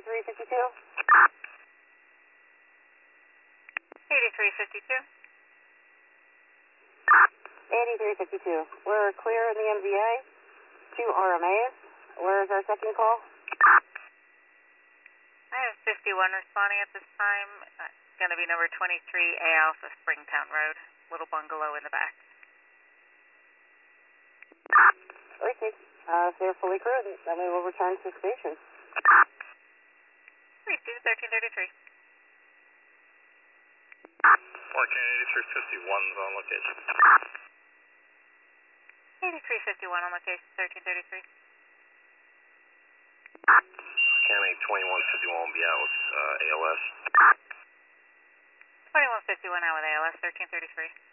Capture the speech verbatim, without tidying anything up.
eighty-three fifty-two? eighty-three fifty-two. eighty-three fifty-two. We're clear in the M V A. Two R M As. Where is our second call? I have fifty-one responding at this time. Uh, it's going to be number twenty-three A Alpha Springtown Road. Little bungalow in the back. Okay. Uh, if they're fully crewed, then we will return to station. Please do thirteen thirty-three. Hurricane eighty-three fifty-one's on location. eighty-three fifty-one on location, thirteen thirty-three. Hurricane twenty-one fifty-one will be out with uh, A L S. twenty-one fifty-one out with A L S, thirteen thirty-three.